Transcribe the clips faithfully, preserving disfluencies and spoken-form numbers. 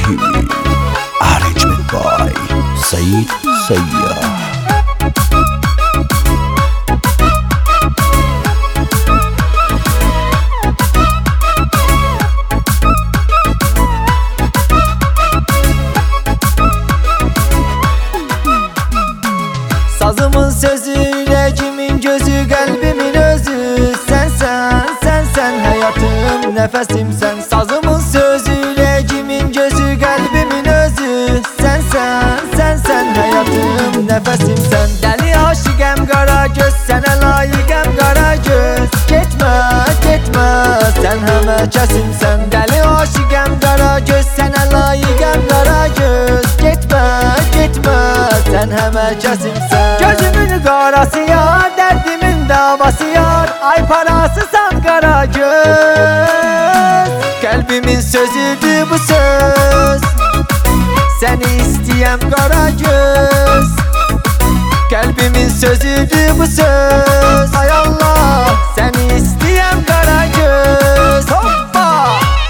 Arrangement by Said Sayyah. Sazımın sözü, yüreğimin gözü, kalbimin özü. Sen sen, sen sen, hayatım, nefesim sen. Sazımın sözü, yüreğimin gözü, kalbimin özü. Sen sen, sen sen, hayatım, nefesim sen. Deli aşıkım kara göz, sana layıkım kara göz. Gitme, gitme, sen hemen kesimsen. Deli aşıkım kara göz, sana layıkım kara göz. Gitme, gitme, sen hemen kesimsen. Gözümün karası yar, derdimin davası yar. Ay parası san kara göz. Kalbimin sözüdür bu söz. Seni isteyem kara göz. Kalbimin sözüdür bu söz. Ay Allah, seni isteyem kara göz. Hoppa!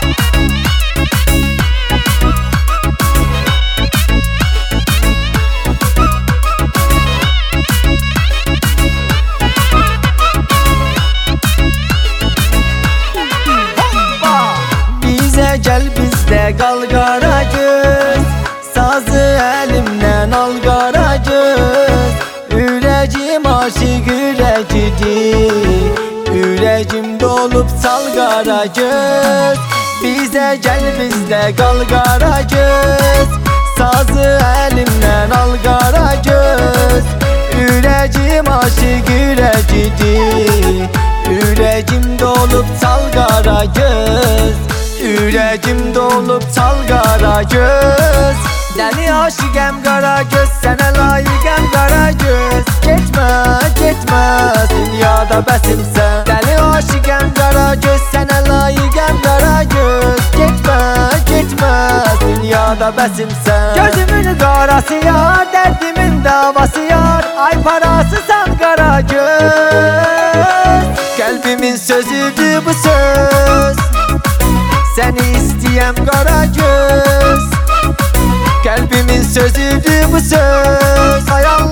Bize gel bizde kal kara göz. Sazı elimden al kara göz. Yüreğim aşık yüreğidir. Yüreğim dolup sal kara göz. Bize gel bizde kal kara göz. Sazı elimden al kara göz. Yüreğim aşık yüreğidir. Yüreğim dolup sal kara göz. Yüreğim dolup sal kara göz. Deli aşıkım kara göz, sana layıkım kara göz. Gitme, gitme, dünyada besimsen. Deli aşıkım kara göz, sana layıkım kara göz. Gitme, gitme, dünyada besimsen. Gözümün karası yar, derdimin davası yar. Ay parası san kara göz. Kalbimin sözüdür bu söz. Seni isteyem kara göz. Kalbimin sözüdür bu söz. Ay Allah.